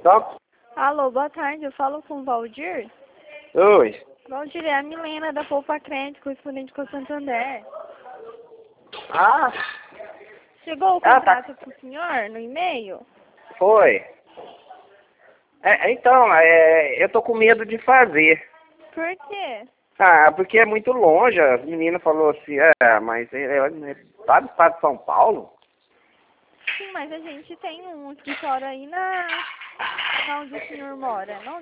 Top? Alô, boa tarde, eu falo com o Valdir. Oi. Valdir, é a Milena da Poupa Crédito, correspondente com o Santander. Ah, Chegou o tá. contrato pro senhor no e-mail? Foi. Então, eu tô com medo de fazer. Por quê? Ah, porque é muito longe. A menina falou assim, mas tá no estado de São Paulo? Sim, mas a gente tem um escritório aí na onde o senhor mora, não?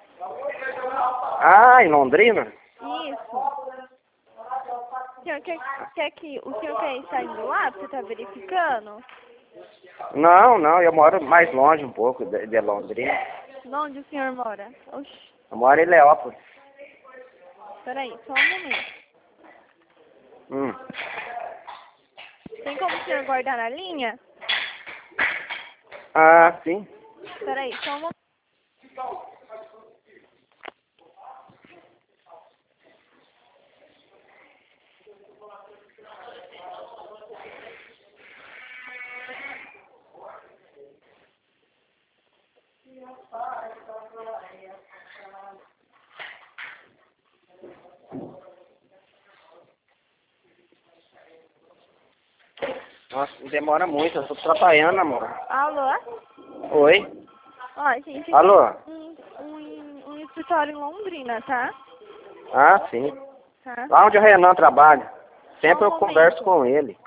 Ah, em Londrina? Isso. O senhor quer estar indo lá pra você estar verificando? Não, eu moro mais longe um pouco de Londrina. Onde o senhor mora? Oxi, Eu moro em Leópolis. peraí, só um momento. Tem como o senhor guardar na linha? Ah, sim. Peraí, só um momento. Nossa, demora muito. Eu tô trabalhando, amor. Alô? Oi? Ó, a gente Alô? tem um escritório em Londrina, tá? Ah, sim. Tá? Lá onde o Renan trabalha. Sempre Só eu um converso momento. com ele.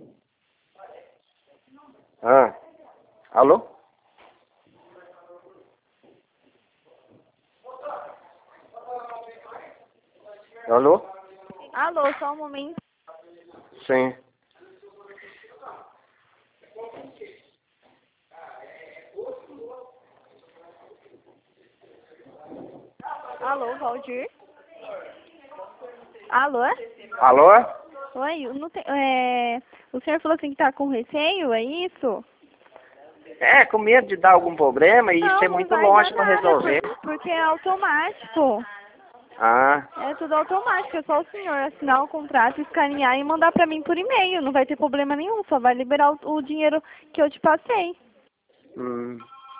Ah, alô? Alô? Alô, só um momento. Sim. Alô, Valdir? Alô? Alô? Oi, não tem, o senhor falou assim que tá com receio, é isso? Com medo de dar algum problema e ser Não muito vai dar longe para nada, resolver. porque é automático. Ah, É tudo automático, é só o senhor assinar o contrato, escanear e mandar pra mim por e-mail. Não vai ter problema nenhum, só vai liberar o dinheiro que eu te passei. hum.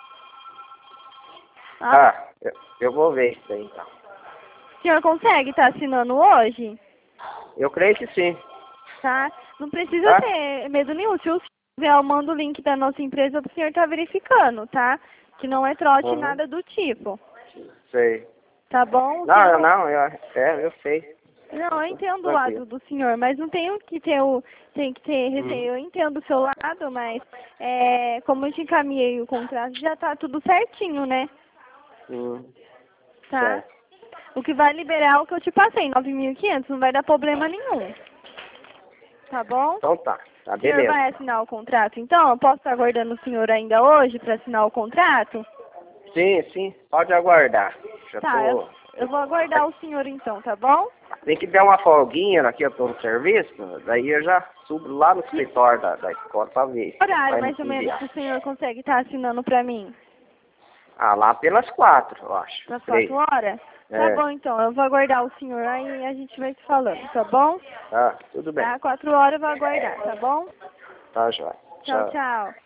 Ah, Tá, eu vou ver isso aí então. o senhor consegue estar assinando hoje? Eu creio que sim, Tá? Não precisa tá? ter medo nenhum. Se o senhor quiser, eu mando o link da nossa empresa pro senhor estar verificando, tá? Que não é trote Uhum, nada do tipo. sei. Tá bom? Eu sei. Não, eu entendo o lado Tranquilo. do senhor, mas não tem que ter tem que ter receio. Eu entendo o seu lado, mas como eu te encaminhei o contrato, já tá tudo certinho, né? Tá? Certo. O que vai liberar é o que eu te passei, 9.500, não vai dar problema nenhum. Tá bom? Então tá, O senhor beleza. vai assinar o contrato, então? Eu posso estar aguardando o senhor ainda hoje para assinar o contrato? Sim, pode aguardar. Já Tá, tô. eu vou aguardar o senhor então, tá bom? Tem que dar uma folguinha aqui, eu tô no serviço, daí eu já subo lá no escritório da escola pra ver. Horário Vai me mais ou menos que enviar. o senhor consegue estar assinando para mim? Ah, lá pelas 4, eu acho. Às 4 Creio. horas? Tá É, bom, então. Eu vou aguardar o senhor aí e a gente vai se falando, tá bom? tá, tudo bem. Tá? 4 horas eu vou aguardar, tá bom? Tá, joia. Tchau, Tchau. tchau.